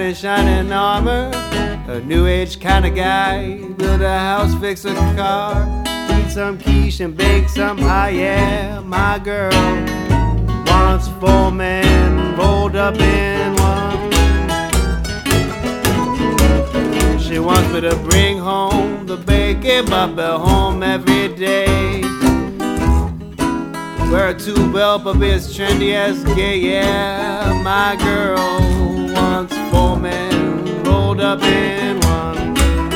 in shining armor, a new age kind of guy. Build a house, fix a car, eat some quiche and bake some pie. Yeah, my girl wants 4 men rolled up in one. She wants me to bring home the bacon, but be home every day. Wear a two-belt, but be as trendy as gay. Yeah, my girl wants 4 men rolled up in one.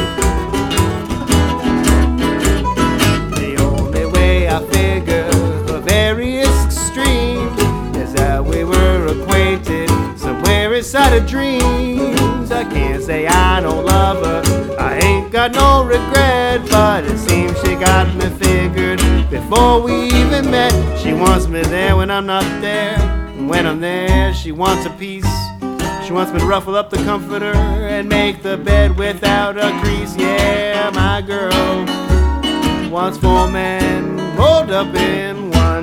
The only way I figure a very extreme is that we were acquainted somewhere inside a dreams. I can't say I don't love her, I ain't got no regret, but it seems she got me figured before we even met. She wants me there when I'm not there, and when I'm there she wants a piece. She wants me to ruffle up the comforter and make the bed without a crease. Yeah, my girl wants 4 men rolled up in one.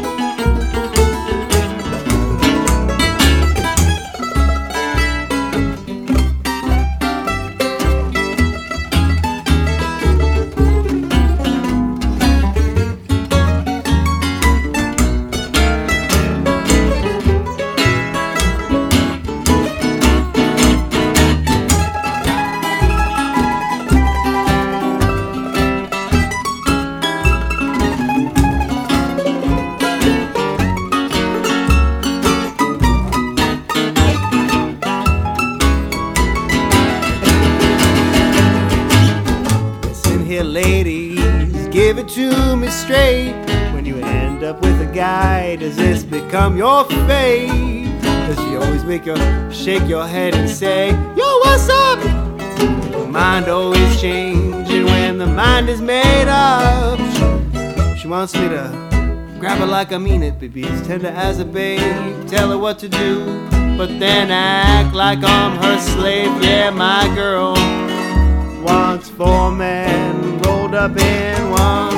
Ladies, give it to me straight. When you end up with a guy, does this become your fate? Does she always make you shake your head and say, yo, what's up? Her mind always changing when the mind is made up. She wants me to grab her like I mean it, baby, as tender as a babe. Tell her what to do, but then act like I'm her slave. Yeah, my girl wants 4 men rolled up in one.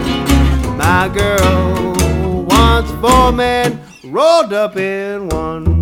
My girl wants 4 men rolled up in one.